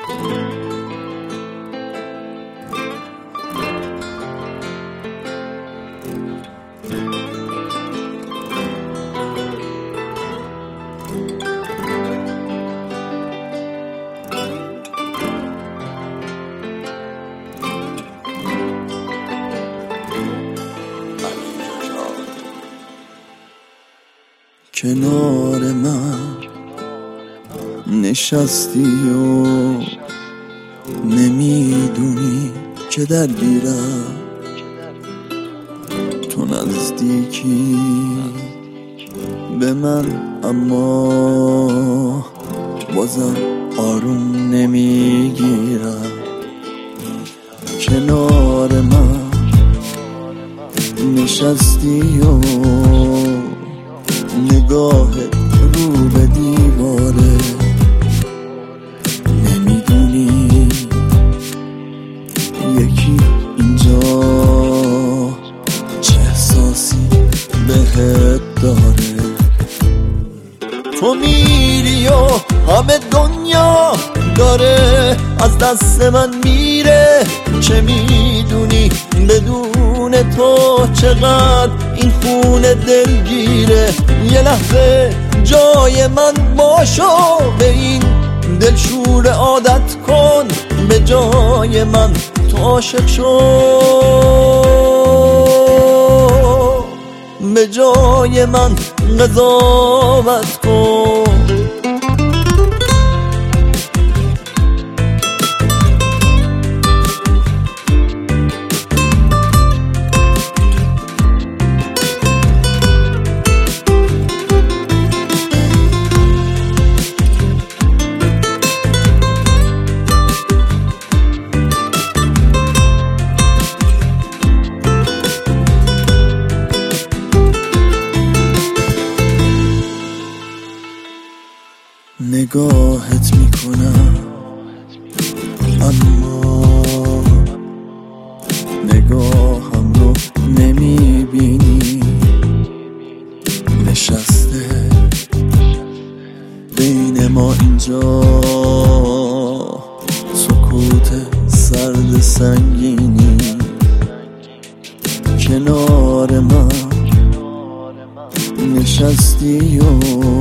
کنار من نشستی و نمیدونی که درگیرم، تو نزدیکی به من اما بازم آروم نمیگیرم. کنار من نشستی و نگاهت رو به دیواره، نمیدونی یکی اینجا چه احساسی بهت داره. تو میری و همه دنیا داره از دست من میره، چه میدونی بدون تو چقدر این خونه دلگیره. یه لحظه جای من باشو، به این دلشور عادت کن، به جای من تو عاشق شو، به جای من قضاوت کن. نگاهت میکنم اما نگاهم رو نمیبینی، نشسته بین ما اینجا سکوت سرد سنگینی. کنار من نشستی و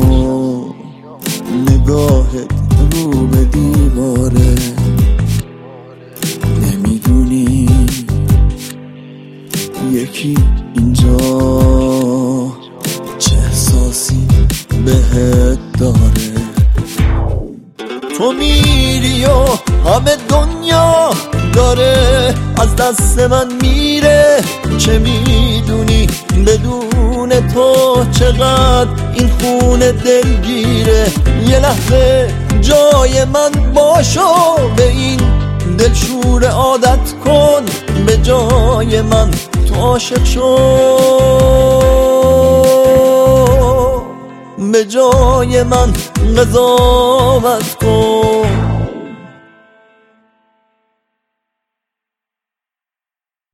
نگاهت رو به دیواره، نمیدونی یکی اینجا چه احساسی بهت داره. تو میری و همه دنیا داره از دست من میره، چه میدونی بدون تو چقدر این خونه دلگیره. یه لحظه جای من باشو، به این دلشور عادت کن، به جای من تو عاشق شو، به جای من قضاوت کن.